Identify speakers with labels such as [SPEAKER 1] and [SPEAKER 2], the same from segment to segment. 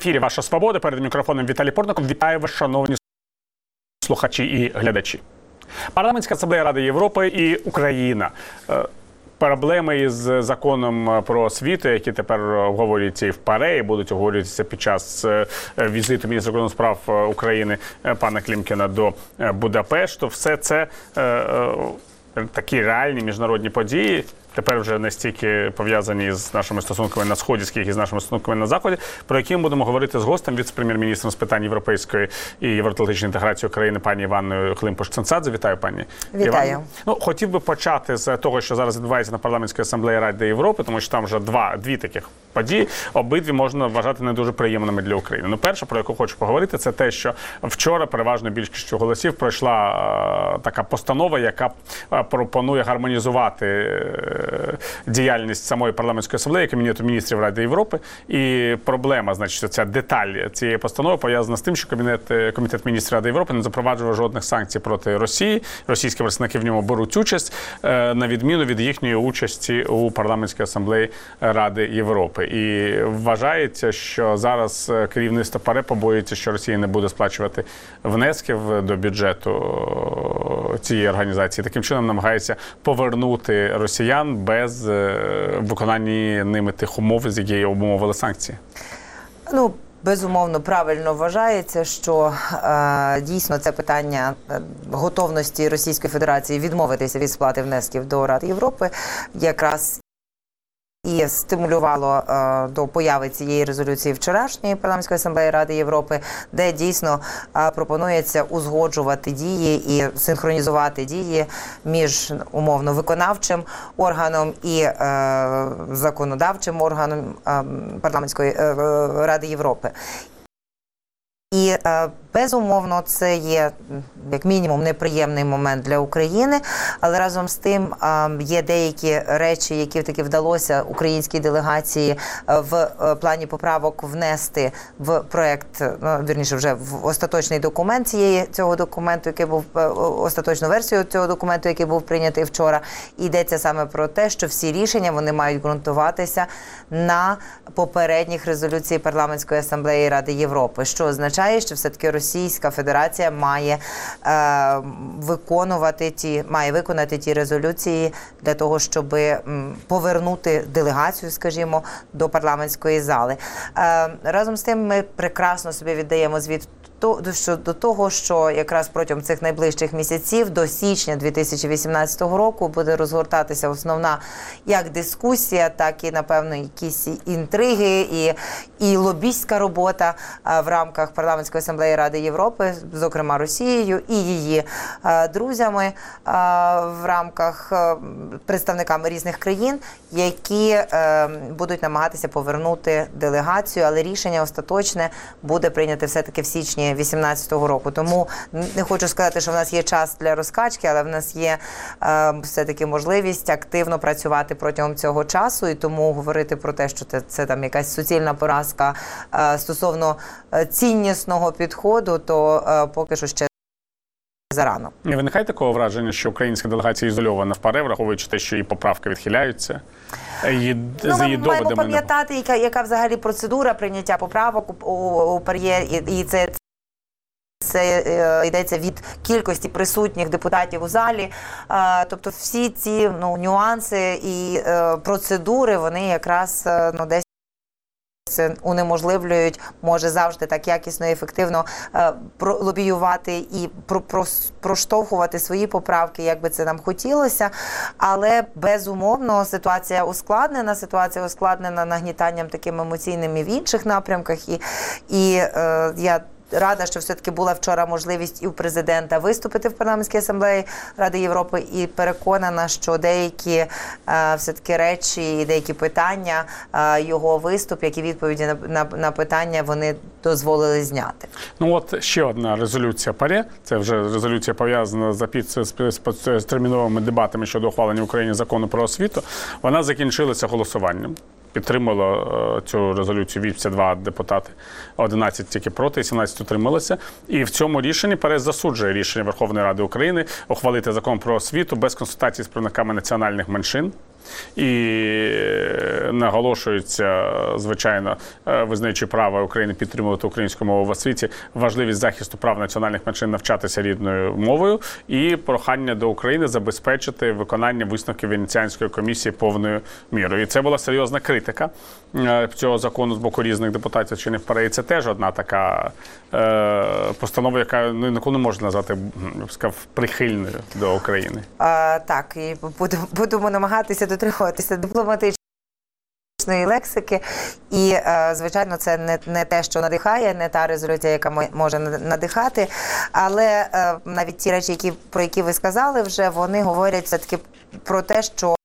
[SPEAKER 1] ефірі «Ваша свобода». Перед мікрофоном Віталій Портников. Вітаю вас, шановні слухачі і глядачі. Парламентська асамблея Ради Європи і Україна. Проблеми із законом про освіту, які тепер обговорюються і в ПАРЄ, і будуть обговорюватися під час візиту міністра закордонних справ України пана Клімкіна до Будапешту. Все це такі реальні міжнародні події, тепер вже не стільки пов'язані з нашими стосунками на Сході, скільки з нашими стосунками на Заході, про які ми будемо говорити з гостем, віце-прем'єр-міністром з питань європейської і євроатлантичної інтеграції України пані Іванною Климпуш-Цинцадзе. Вітаю, пані.
[SPEAKER 2] Вітаю.
[SPEAKER 1] Ну, хотів би почати з того, що зараз відбувається на парламентській асамблеї Ради Європи, тому що там вже дві таких події, обидві можна вважати не дуже приємними для України. Ну, перше, про яку хочу поговорити, це те, що вчора переважно більшістю голосів пройшла така постанова, яка пропонує гармонізувати діяльність самої парламентської асамблеї, Кабінету міністрів Ради Європи. І проблема, значить, ця деталь цієї постанови пов'язана з тим, що Комітет міністрів Ради Європи не запроваджував жодних санкцій проти Росії. Російські представники в ньому беруть участь, на відміну від їхньої участі у парламентській асамблеї Ради Європи. І вважається, що зараз керівництво ПАРЄ побоюється, що Росія не буде сплачувати внесків до бюджету цієї організації. Таким чином намагається повернути росіян без виконання ними тих умов, з яких обумовили санкції.
[SPEAKER 2] Ну, безумовно, правильно вважається, що дійсно це питання готовності Російської Федерації відмовитися від сплати внесків до Ради Європи якраз і стимулювало до появи цієї резолюції вчорашньої парламентської асамблеї Ради Європи, де дійсно пропонується узгоджувати дії і синхронізувати дії між умовно виконавчим органом і законодавчим органом парламентської Ради Європи. І, безумовно, це є, як мінімум, неприємний момент для України, але разом з тим є деякі речі, які таки вдалося українській делегації в плані поправок внести в проект, вірніше, вже в остаточний документ цього документу, який був, остаточну версію цього документу, який був прийнятий вчора. Йдеться саме про те, що всі рішення, вони мають ґрунтуватися на попередніх резолюції Парламентської асамблеї Ради Європи, що означає, що все-таки Російська Федерація має виконати ті резолюції для того, щоб повернути делегацію, скажімо, до парламентської зали. Разом з тим ми прекрасно собі віддаємо звіт до того, що якраз протягом цих найближчих місяців до січня 2018 року буде розгортатися основна як дискусія, так і, напевно, якісь інтриги і лобістська робота в рамках Парламентської асамблеї Ради Європи, зокрема Росією і її друзями в рамках представниками різних країн, які будуть намагатися повернути делегацію, але рішення остаточне буде прийняте все-таки в січні 2018 року. Тому не хочу сказати, що в нас є час для розкачки, але в нас є все-таки можливість активно працювати протягом цього часу, і тому говорити про те, що це там якась суцільна поразка стосовно ціннісного підходу, то поки що ще зарано.
[SPEAKER 1] Не виникає такого враження, що українська делегація ізольована в ПАРЄ, враховуючи те, що її поправки відхиляються?
[SPEAKER 2] Ми маємо пам'ятати, яка взагалі процедура прийняття поправок у ПАРЄ, і це йдеться від кількості присутніх депутатів у залі. Тобто всі ці нюанси і процедури, вони якраз десь унеможливлюють, може завжди так якісно і ефективно лобіювати і проштовхувати свої поправки, як би це нам хотілося. Але, безумовно, ситуація ускладнена нагнітанням таким емоційним і в інших напрямках. І я рада, що все-таки була вчора можливість і у президента виступити в Парламентській асамблеї Ради Європи, і переконана, що деякі все-таки речі і деякі питання, його виступ, як і відповіді на питання, вони дозволили зняти.
[SPEAKER 1] Ну от ще одна резолюція ПАРЄ, це вже резолюція пов'язана з терміновими дебатами щодо ухвалення в Україні закону про освіту, вона закінчилася голосуванням. Підтримало цю резолюцію 82 депутати, 11 тільки проти, 17 утрималися. І в цьому рішенні ПАРЄ засуджує рішення Верховної Ради України ухвалити закон про освіту без консультацій з представниками національних меншин. І наголошується, звичайно, визнаючи право України підтримувати українську мову в освіті, важливість захисту прав національних меншин навчатися рідною мовою і прохання до України забезпечити виконання висновків Венеціанської комісії повною мірою. І це була серйозна критика цього закону з боку різних депутатів чи не вперед. Це теж одна така постанова, яка ніколи не можна назвати, я б сказав, прихильною до України.
[SPEAKER 2] Так, і будемо намагатися дотримуватися дипломатичної лексики. І, звичайно, це не те, що надихає, не та резолюція, яка може надихати. Але навіть ті речі, про які ви сказали вже, вони говорять все-таки про те, що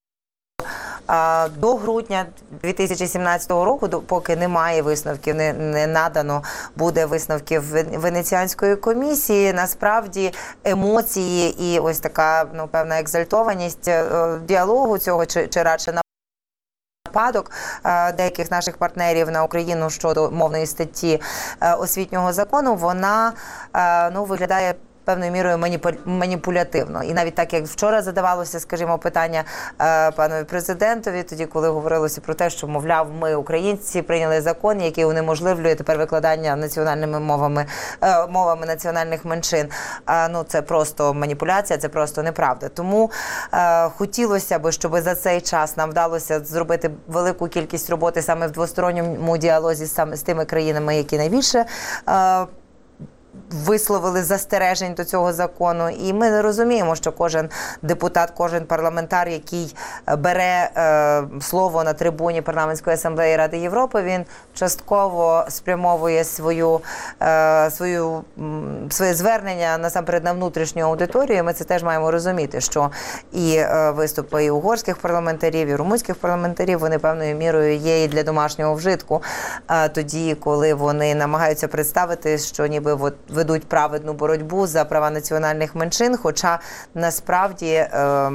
[SPEAKER 2] до грудня 2017 року, поки немає висновків, не надано буде висновків Венеціанської комісії, насправді емоції і ось така, певна екзальтованість діалогу цього, чи радше нападок деяких наших партнерів на Україну щодо мовної статті освітнього закону, вона виглядає певною мірою маніпулятивно. І навіть так, як вчора задавалося, скажімо, питання панові президентові, тоді, коли говорилося про те, що, мовляв, ми, українці, прийняли закон, який унеможливлює тепер викладання національними мовами національних меншин. Це просто маніпуляція, це просто неправда. Тому хотілося б, щоб за цей час нам вдалося зробити велику кількість роботи саме в двосторонньому діалозі з тими країнами, які найбільше висловили застережень до цього закону. І ми розуміємо, що кожен депутат, кожен парламентар, який бере слово на трибуні Парламентської асамблеї Ради Європи, він частково спрямовує своє звернення насамперед на внутрішню аудиторію. Ми це теж маємо розуміти, що і виступи і угорських парламентарів, і румунських парламентарів, вони певною мірою є і для домашнього вжитку. Тоді, коли вони намагаються представити, що ніби ведуть праведну боротьбу за права національних меншин, хоча насправді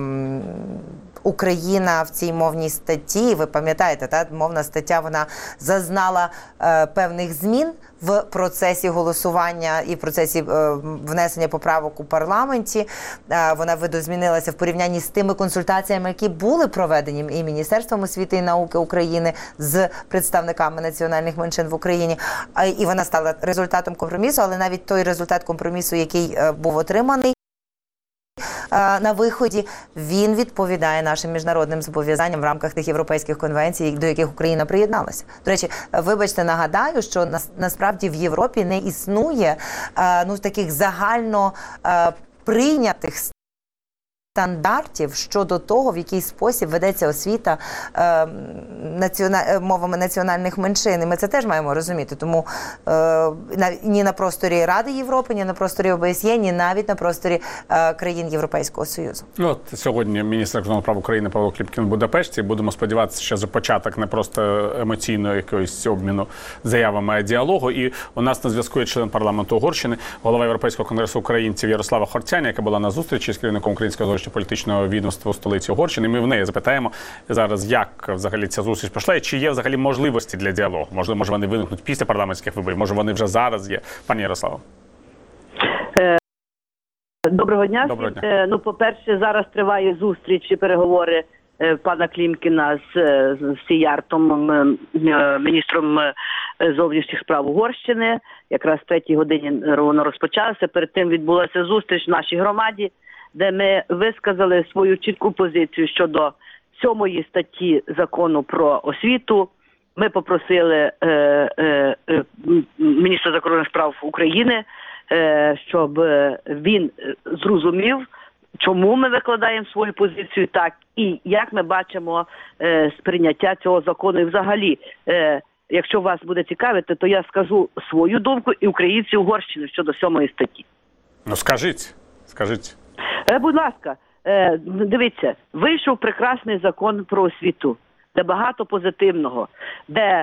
[SPEAKER 2] Україна в цій мовній статті, ви пам'ятаєте, мовна стаття, вона зазнала певних змін в процесі голосування і в процесі внесення поправок у парламенті. Вона видозмінилася в порівнянні з тими консультаціями, які були проведені і Міністерством освіти і науки України з представниками національних меншин в Україні. І вона стала результатом компромісу, але навіть той результат компромісу, який був отриманий на виході, він відповідає нашим міжнародним зобов'язанням в рамках тих європейських конвенцій, до яких Україна приєдналася. До речі, вибачте, нагадаю, що насправді в Європі не існує таких загально прийнятих стандартів щодо того, в який спосіб ведеться освіта мовами національних меншин. І ми це теж маємо розуміти. Тому ні на просторі Ради Європи, ні на просторі ОБСЄ, ні навіть на просторі країн Європейського Союзу.
[SPEAKER 1] Сьогодні міністр закордонних справ України Павло Клімкін в Будапешті. Будемо сподіватися, що за початок не просто емоційного якогось обміну заявами, а діалогу. І у нас на зв'язку є член парламенту Угорщини, голова Європейського конгресу українців Ярослава Хорцяня, яка була на зустрічі з керівником Українського політичного відомства у столиці Угорщини. Ми в неї запитаємо зараз, як взагалі ця зустріч пройшла і чи є взагалі можливості для діалогу. Можливо, може вони виникнуть після парламентських виборів, може вони вже зараз є. Пані Ярославо.
[SPEAKER 3] Доброго дня.
[SPEAKER 1] Доброго дня.
[SPEAKER 3] По-перше, зараз триває зустріч і переговори пана Клімкіна з Сіяртом, міністром зовнішніх справ Угорщини. Якраз в 3-й годині воно розпочалося. Перед тим відбулася зустріч в нашій громаді, де ми висказали свою чітку позицію щодо 7-ї статті закону про освіту. Ми попросили міністра закордонних справ України, щоб він зрозумів, чому ми викладаємо свою позицію так, і як ми бачимо сприйняття цього закону. І взагалі, якщо вас буде цікавити, то я скажу свою думку і українці Угорщини щодо 7-ї статті.
[SPEAKER 1] Скажіть.
[SPEAKER 3] Будь ласка, дивіться, вийшов прекрасний закон про освіту, де багато позитивного, де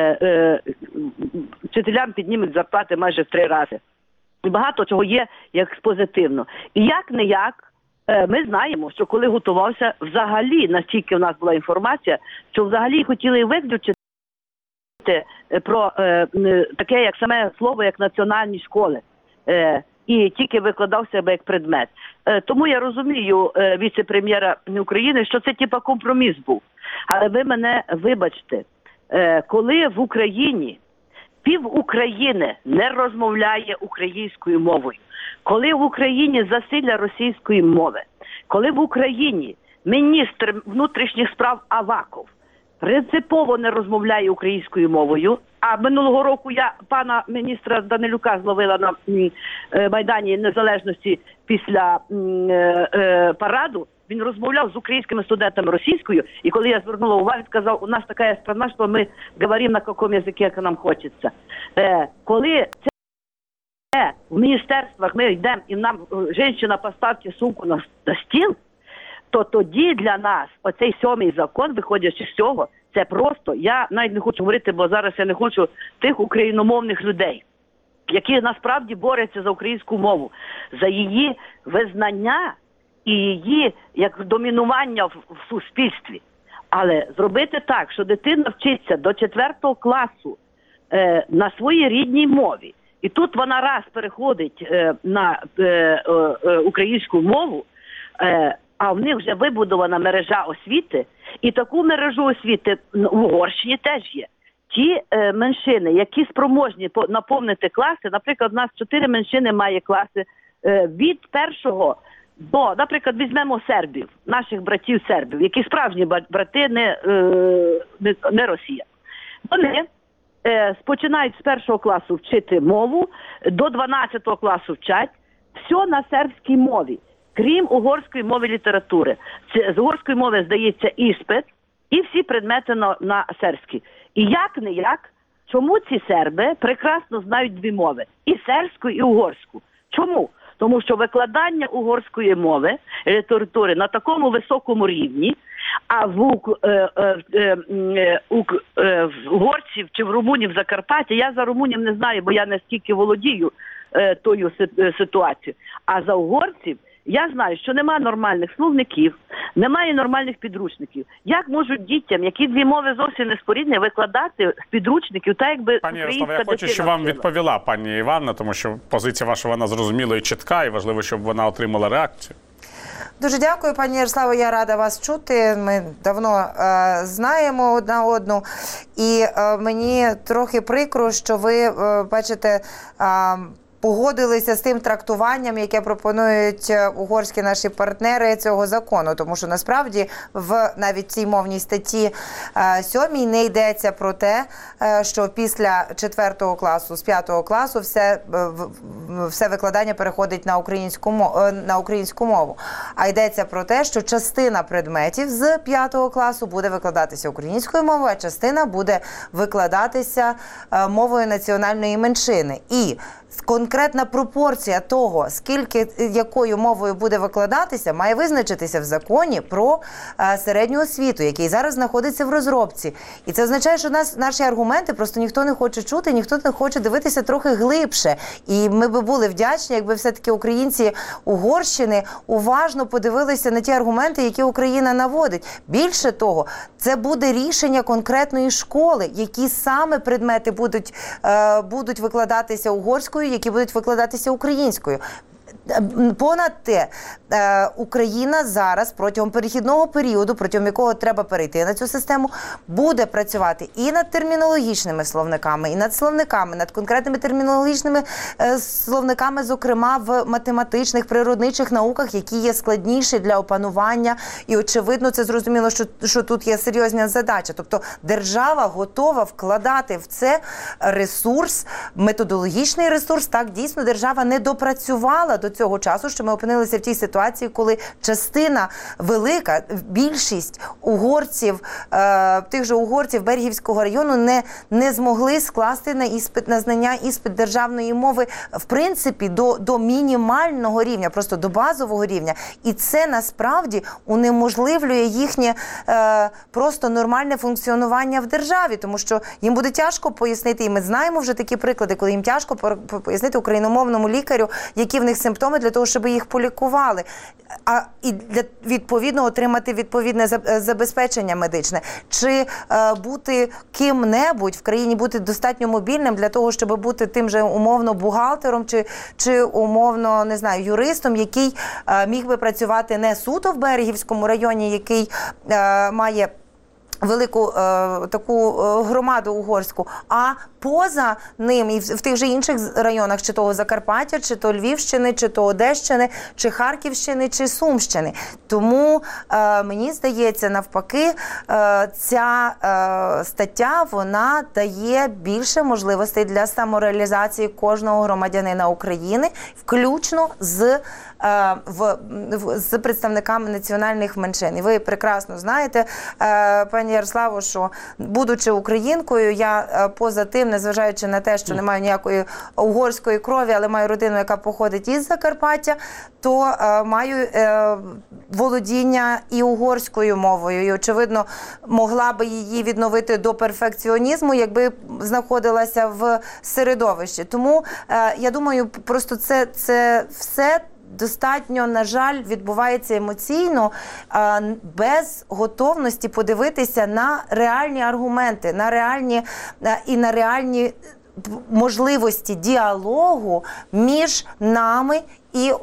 [SPEAKER 3] вчителям піднімуть зарплати майже в 3 рази. І багато чого є як позитивно. І як-не-як, ми знаємо, що коли готувався, взагалі, настільки в нас була інформація, що взагалі хотіли виключити про таке, як саме слово, як національні школи. і тільки викладався як предмет. Тому я розумію віце-прем'єра України, що це типа компроміс був. Але ви мене вибачте, коли в Україні пів України не розмовляє українською мовою, коли в Україні засилля російської мови, коли в Україні міністр внутрішніх справ Аваков принципово не розмовляє українською мовою, а минулого року я пана міністра Данилюка зловила на Майдані Незалежності після параду, він розмовляв з українськими студентами російською, і коли я звернула увагу, він сказав, у нас така страна, що ми говоримо на якому язикі, як нам хочеться. Коли це в міністерствах ми йдемо і нам жінка поставте сумку на стіл, то тоді для нас оцей 7-й закон, виходячи з цього, це просто, я навіть не хочу говорити, бо зараз я не хочу тих україномовних людей, які насправді борються за українську мову, за її визнання і її як домінування в суспільстві. Але зробити так, що дитина вчиться до 4 класу на своїй рідній мові, і тут вона раз переходить на українську мову, а в них вже вибудована мережа освіти, і таку мережу освіти в Угорщині теж є. Ті меншини, які спроможні наповнити класи, наприклад, у нас 4 меншини має класи від 1 до, наприклад, візьмемо сербів, наших братів-сербів, які справжні брати, не Росія. Вони починають з 1 класу вчити мову, до 12 класу вчать, все на сербській мові, крім угорської мови літератури. З угорської мови здається іспит, і всі предмети на сербській. І як-не-як, чому ці серби прекрасно знають 2 мови? І сербську, і угорську. Чому? Тому що викладання угорської мови, літератури на такому високому рівні, а в угорців чи в румунів Закарпаття, я за румунів не знаю, бо я не стільки володію тою ситуацією, а за угорців я знаю, що немає нормальних словників, немає нормальних підручників. Як можуть дітям, які 2 мови зовсім не спорідні, викладати з підручників, так якби
[SPEAKER 1] пані
[SPEAKER 3] українська
[SPEAKER 1] Ярослава, я хочу, щоб вам відповіла пані Іванна, тому що позиція ваша, вона зрозуміла і чітка, і важливо, щоб вона отримала реакцію.
[SPEAKER 2] Дуже дякую, пані Ярославо, я рада вас чути. Ми давно знаємо одна одну. І мені трохи прикро, що ви, бачите, погодилися з тим трактуванням, яке пропонують угорські наші партнери цього закону. Тому що насправді в навіть цій мовній статті 7 не йдеться про те, що після 4 класу, з 5 класу все викладання переходить на українську мову. А йдеться про те, що частина предметів з 5 класу буде викладатися українською мовою, а частина буде викладатися мовою національної меншини. І конкретна пропорція того, скільки якою мовою буде викладатися, має визначитися в законі про середню освіту, який зараз знаходиться в розробці. І це означає, що наші аргументи просто ніхто не хоче чути, ніхто не хоче дивитися трохи глибше. І ми би були вдячні, якби все-таки українці Угорщини уважно подивилися на ті аргументи, які Україна наводить. Більше того, це буде рішення конкретної школи, які саме предмети будуть викладатися угорською, які будуть викладатися українською. Понад те, Україна зараз протягом перехідного періоду, протягом якого треба перейти на цю систему, буде працювати і над термінологічними словниками, і над словниками, над конкретними термінологічними словниками, зокрема в математичних, природничих науках, які є складніші для опанування. І очевидно, це зрозуміло, що тут є серйозна задача. Тобто держава готова вкладати в це ресурс, методологічний ресурс. Так, дійсно, держава не допрацювала до цього часу, що ми опинилися в тій ситуації, коли частина велика, більшість угорців, тих же угорців Бергівського району не змогли скласти на знання іспит державної мови, в принципі, до мінімального рівня, просто до базового рівня. І це насправді унеможливлює їхнє просто нормальне функціонування в державі, тому що їм буде тяжко пояснити, і ми знаємо вже такі приклади, коли їм тяжко пояснити україномовному лікарю, які в них симптоми симптоми для того, щоб їх полікували. І відповідно отримати відповідне забезпечення медичне. Чи бути ким-небудь в країні, бути достатньо мобільним для того, щоб бути тим же умовно бухгалтером чи умовно, не знаю, юристом, який міг би працювати не суто в Берегівському районі, який має велику таку громаду угорську, а поза ним і в тих же інших районах, чи того Закарпаття, чи то Львівщини, чи то Одещини, чи Харківщини, чи Сумщини. Тому мені здається, навпаки, ця стаття, вона дає більше можливостей для самореалізації кожного громадянина України, включно з представниками національних меншин. І ви прекрасно знаєте, пані Ярославо, що, будучи українкою, я поза тим, незважаючи на те, що не маю ніякої угорської крові, але маю родину, яка походить із Закарпаття, то маю володіння і угорською мовою. І, очевидно, могла би її відновити до перфекціонізму, якби знаходилася в середовищі. Тому, я думаю, просто це все достатньо, на жаль, відбувається емоційно, без готовності подивитися на реальні аргументи, на реальні можливості діалогу між нами і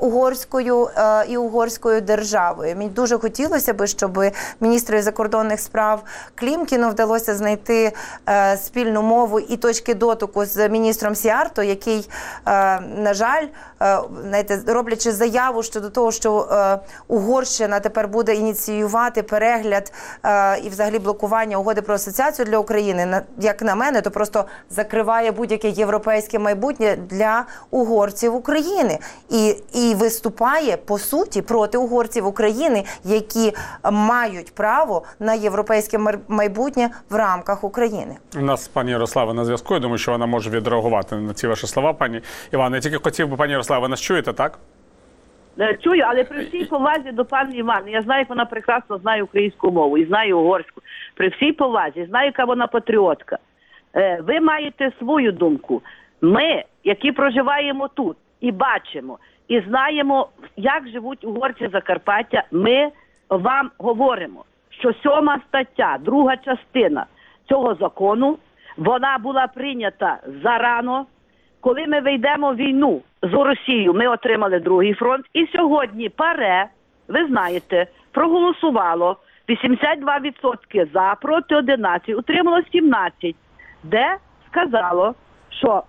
[SPEAKER 2] угорською державою. Мені дуже хотілося б, щоб міністру закордонних справ Клімкіну вдалося знайти спільну мову і точки дотику з міністром Сіярто, який, на жаль, знаєте, роблячи заяву щодо того, що Угорщина тепер буде ініціювати перегляд і взагалі блокування угоди про асоціацію для України, як на мене, то просто закриває будь-яке європейське майбутнє для угорців України. І виступає, по суті, проти угорців України, які мають право на європейське майбутнє в рамках України.
[SPEAKER 1] У нас пані Ярослава на зв'язку. Я думаю, що вона може відреагувати на ці ваші слова, пані Івано. Я тільки хотів би, пані Ярослава, ви нас чуєте, так?
[SPEAKER 3] Чую, але при всій повазі до пані Івани, я знаю, як вона прекрасно знає українську мову і знає угорську. При всій повазі, знаю, яка вона патріотка. Ви маєте свою думку. Ми, які проживаємо тут і бачимо, і знаємо, як живуть угорці Закарпаття, ми вам говоримо, що 7 стаття, 2 частина цього закону, вона була прийнята зарано. Коли ми вийдемо в війну з Росією, ми отримали другий фронт. І сьогодні ПАРЕ, ви знаєте, проголосувало 82% за, проти 11, утримало 17, де сказало, що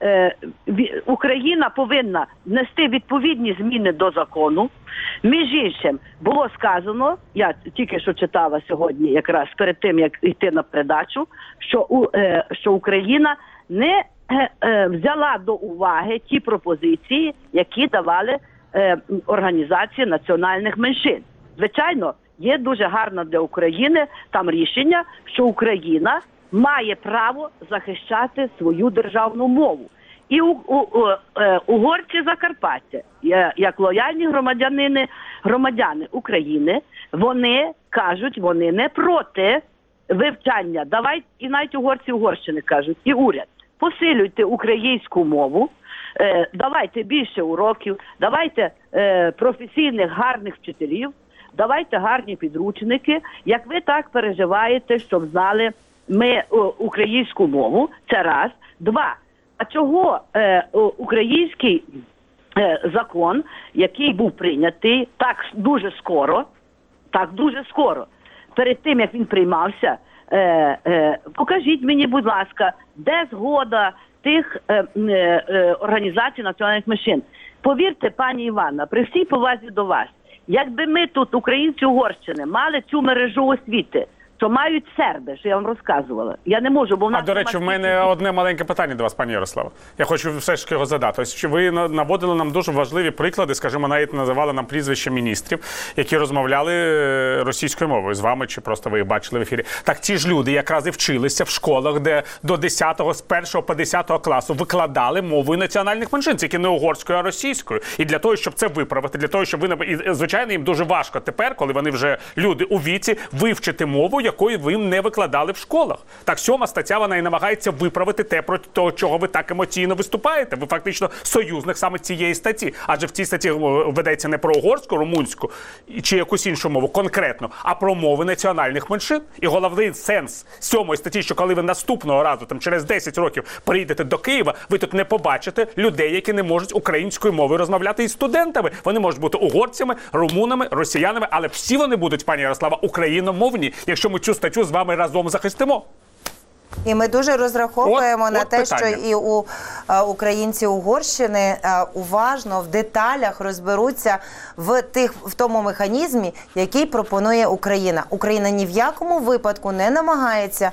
[SPEAKER 3] Україна повинна внести відповідні зміни до закону. Між іншим, було сказано, я тільки що читала сьогодні, якраз перед тим, як йти на передачу, що Україна не взяла до уваги ті пропозиції, які давали організації національних меншин. Звичайно, є дуже гарно для України там рішення, що Україна має право захищати свою державну мову. І угорці Закарпаття, як лояльні громадяни України, вони кажуть, вони не проти вивчання. Давайте, і навіть угорці Угорщини кажуть, і уряд, посилюйте українську мову, давайте більше уроків, давайте професійних гарних вчителів, давайте гарні підручники. Як ви так переживаєте, щоб знали ми українську мову, це раз. 2. А чого український закон, який був прийнятий так дуже скоро, перед тим, як він приймався, покажіть мені, будь ласка, де згода тих організацій національних меншин. Повірте, пані Іванна, при всій повазі до вас, якби ми тут, українці Угорщини, мали цю мережу освіти, то мають серби, що я вам розказувала. Я не можу, бо в нас...
[SPEAKER 1] До речі, в мене одне маленьке питання до вас, пані Ярослава. Я хочу все ж таки його задати. Ось ви наводили нам дуже важливі приклади, скажімо, навіть називали нам прізвища міністрів, які розмовляли російською мовою з вами, чи просто ви їх бачили в ефірі. Так ті ж люди якраз і вчилися в школах, де до 10-го, з 1 по 10 класу викладали мовою національних меншин, тільки не угорською, а російською. І для того, щоб це виправити, для того, щоб ви... І, звичайно, їм дуже важко тепер, коли вони вже люди у віці, вивчити мову, якої ви їм не викладали в школах. Так, 7 стаття, вона і намагається виправити те, проти того, чого ви так емоційно виступаєте. Ви фактично союзник саме цієї статті. Адже в цій статті ведеться не про угорську, румунську чи якусь іншу мову конкретно, а про мови національних меншин. І головний сенс 7 статті, що коли ви наступного разу, там через 10 років приїдете до Києва, ви тут не побачите людей, які не можуть українською мовою розмовляти із студентами. Вони можуть бути угорцями, румунами, росіянами, але всі вони будуть, пані Ярослава, україномовні, якщо ми цю статтю з вами разом захистимо.
[SPEAKER 2] І ми дуже розраховуємо
[SPEAKER 1] от
[SPEAKER 2] на те,
[SPEAKER 1] питання.
[SPEAKER 2] що і українці Угорщини уважно, в деталях розберуться в тому механізмі, який пропонує Україна. Україна ні в якому випадку не намагається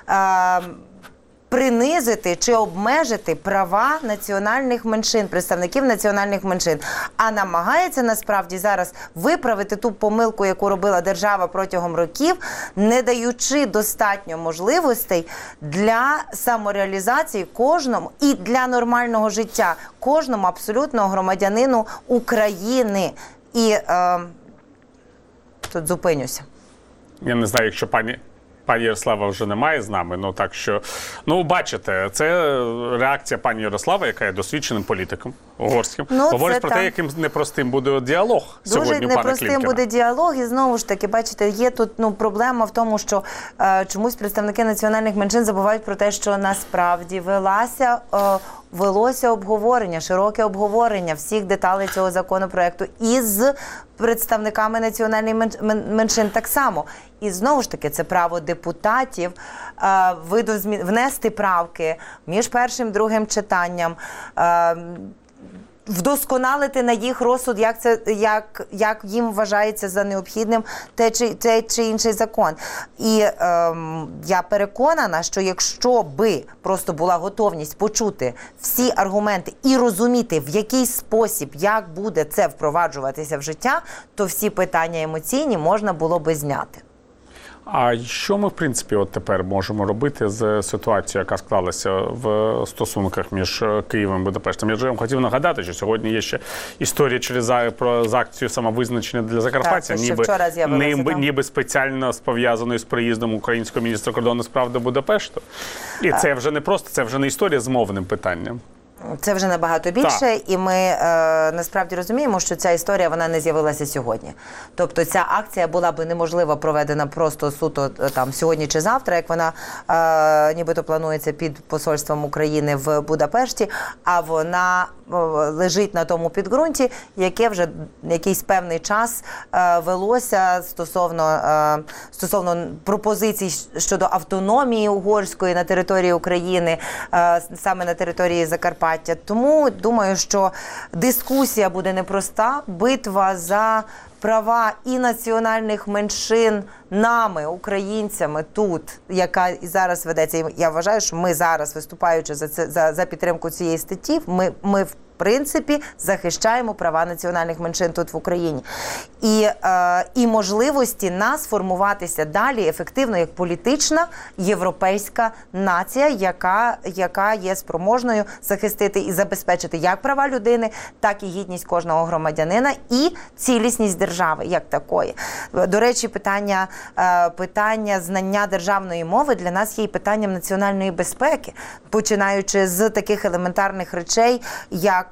[SPEAKER 2] принизити чи обмежити права національних меншин, представників національних меншин, а намагається насправді зараз виправити ту помилку, яку робила держава протягом років, не даючи достатньо можливостей для самореалізації кожному і для нормального життя кожному абсолютно громадянину України. І тут зупинюся.
[SPEAKER 1] Я не знаю, якщо пані Ярослава вже немає з нами, ну так що, бачите, це реакція пані Ярослави, яка є досвідченим політиком угорським. Говорить про те, яким непростим буде діалог сьогодні у пана Клімкіна.
[SPEAKER 2] Дуже непростим буде діалог, і знову ж таки, бачите, є тут проблема в тому, що чомусь представники національних меншин забувають про те, що насправді велося обговорення, широке обговорення всіх деталей цього законопроекту із представниками національних меншин так само. І знову ж таки, це право депутатів внести правки між першим і другим читанням, вдосконалити на їх розсуд, як їм вважається за необхідним той чи інший закон. І я переконана, що якщо би просто була готовність почути всі аргументи і розуміти, в який спосіб, як буде це впроваджуватися в життя, то всі питання емоційні можна було би зняти.
[SPEAKER 1] А що ми, в принципі, от тепер можемо робити з ситуацією, яка склалася в стосунках між Києвом і Будапештом? Я вже хотів нагадати, що сьогодні є ще історія через акцію самовизначення для Закарпаття, ніби спеціально пов'язаною з приїздом українського міністра кордонних справ до Будапешту. І це вже не просто, це вже не історія з мовним питанням.
[SPEAKER 2] Це вже набагато більше, і ми насправді розуміємо, що ця історія, вона не з'явилася сьогодні. Тобто ця акція була б неможливо проведена просто суто там сьогодні чи завтра, як вона нібито планується під посольством України в Будапешті, а вона лежить на тому підґрунті, яке вже якийсь певний час велося стосовно пропозицій щодо автономії угорської на території України, саме на території Закарпаття. Тому думаю, що дискусія буде непроста, битва за права і національних меншин нами, українцями тут, яка і зараз ведеться. І я вважаю, що ми зараз, виступаючи за підтримку цієї статті, ми в принципі захищаємо права національних меншин тут в Україні. І можливості нас формуватися далі ефективно як політична європейська нація, яка є спроможною захистити і забезпечити як права людини, так і гідність кожного громадянина і цілісність держави як такої. До речі, питання знання державної мови для нас є і питанням національної безпеки, починаючи з таких елементарних речей, як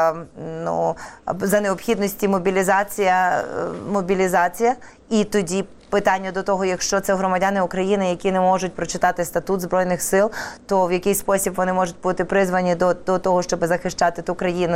[SPEAKER 2] за необхідності мобілізація, і тоді питання до того, якщо це громадяни України, які не можуть прочитати статут Збройних сил, то в який спосіб вони можуть бути призвані до того, щоб захищати ту країну,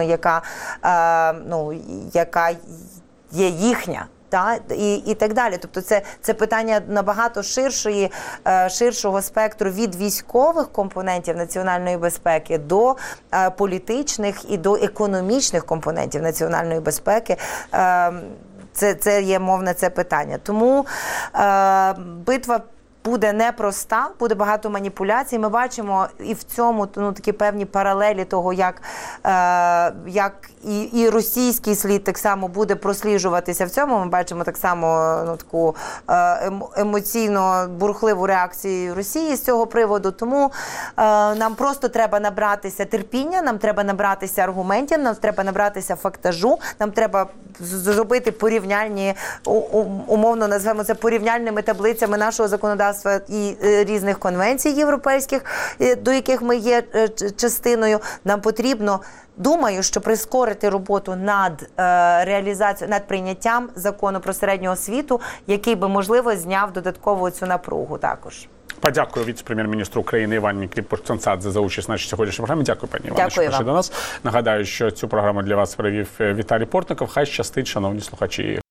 [SPEAKER 2] яка є їхня. І так далі. Тобто це питання набагато ширшого спектру від військових компонентів національної безпеки до політичних і до економічних компонентів національної безпеки. Це є мовне це питання. Тому битва буде непроста, буде багато маніпуляцій. Ми бачимо і в цьому такі певні паралелі того, як і російський слід так само буде просліджуватися в цьому. Ми бачимо так само таку емоційно бурхливу реакцію Росії з цього приводу. Тому нам просто треба набратися терпіння, нам треба набратися аргументів, нам треба набратися фактажу, нам треба зробити порівняльні, умовно назвемо це порівняльними таблицями нашого законодавства і різних конвенцій європейських, до яких ми є частиною. Нам потрібно, думаю, що прискорити роботу над реалізацією, над прийняттям закону про середню освіту, який би, можливо, зняв додатково цю напругу також.
[SPEAKER 1] Подякую віце-прем'єр-міністру України Іванні Климпуш-Цинцадзе за участь в нашій сьогоднішній програмі. Дякую, пані Івано, що прийшли до нас. Нагадаю, що цю програму для вас провів Віталій Портников. Хай щастить, шановні слухачі.